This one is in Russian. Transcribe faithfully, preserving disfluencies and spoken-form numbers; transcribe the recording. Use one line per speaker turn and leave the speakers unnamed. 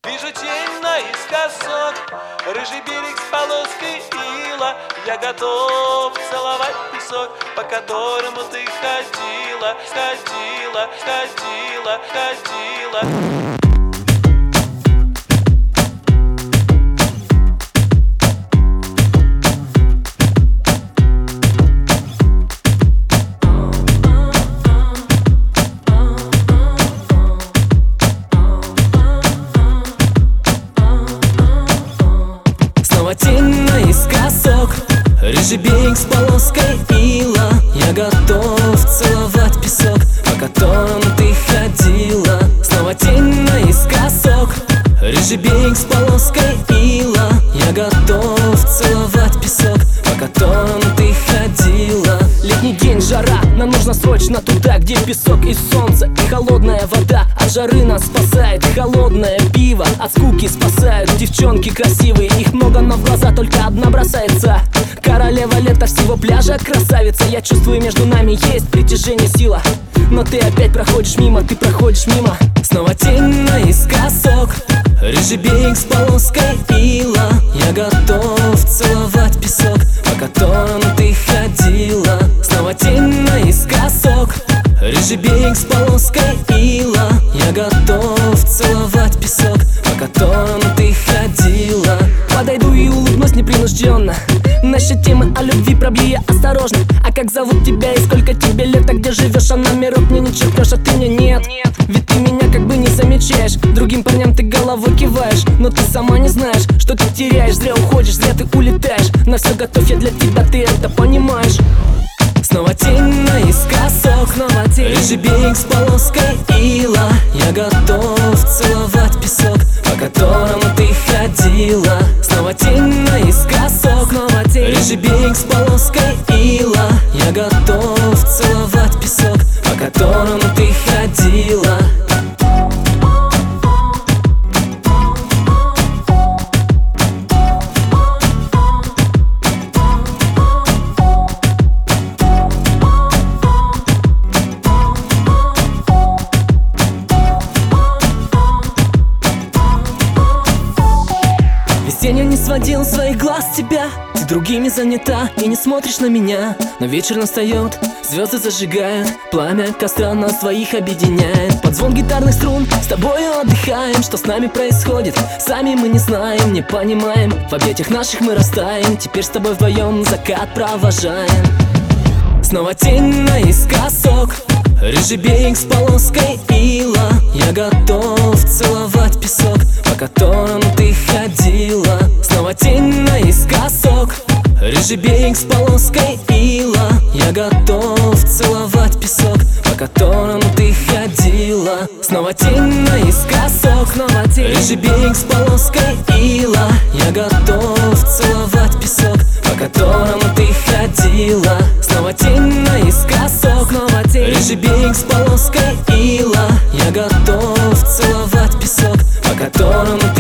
Вижу тень наискосок, рыжий берег с полоской ила. Я готов целовать песок, по которому ты ходила, ходила, ходила, ходила.
Тень наискосок, рыжий берег с полоской ила. Я готов целовать песок, по которому ты ходила. Снова тень наискосок, рыжий берег с полоской ила. Я готов целовать песок, по которому ты ходила. Летний день, жара, нам нужно срочно туда, где песок и солнце, и холодная вода. От жары нас спасает холодное пиво, от скуки спасают девчонки красивые. Их много, но в глаза только одна бросается. Королева лета всего пляжа, красавица. Я чувствую, между нами есть притяжение, сила. Но ты опять проходишь мимо, ты проходишь мимо. Снова тень наискосок, рыжий берег с полоской ила. Я готов целовать песок, по которому ты ходила. Снова тень наискосок, рыжий берег с полоской ила. Я готов целовать песок, по которому ты ходила. Подойду и улыбнусь непринужденно. Насчет темы о любви пробью я осторожно. А как зовут тебя и сколько тебе лет? А где живешь? А номерок мне не черкнешь, а ты мне нет. Ведь ты меня как бы не замечаешь. Другим парням ты головой киваешь, но ты сама не знаешь, что ты теряешь. Зря уходишь, зря ты улетаешь. На все готов я для тебя, ты это понимаешь. Снова тень наискосок, снова тень. Рыжий берег с полоской ила. Я готов целовать песок, по которому ты ходила. Снова тень наискосок, снова тень. Рыжий берег с полоской ила. Я готов целовать песок, по которому ты ходила. День я не сводил своих глаз с тебя. Ты другими занята и не смотришь на меня. Но вечер настает, звезды зажигают, пламя костра нас двоих объединяет. Под звон гитарных струн с тобою отдыхаем. Что с нами происходит, сами мы не знаем, не понимаем. В объятиях наших мы растаем, теперь с тобой вдвоем закат провожаем. Снова тень наискосок, рыжий берег с полоской ила. Я готов целовать песок, по которому ты ходила. Снова тень наискосок, рыжий берег с полоской ила. Я готов целовать песок, по которому ты ходила. Снова тень наискосок, снова тень. Рыжий берег с полоской ила. Я готов целовать песок, по которому ты ходила. Снова тень наискосок, снова тень. Рыжий берег с полоской ила. Я готов целовать песок, по которому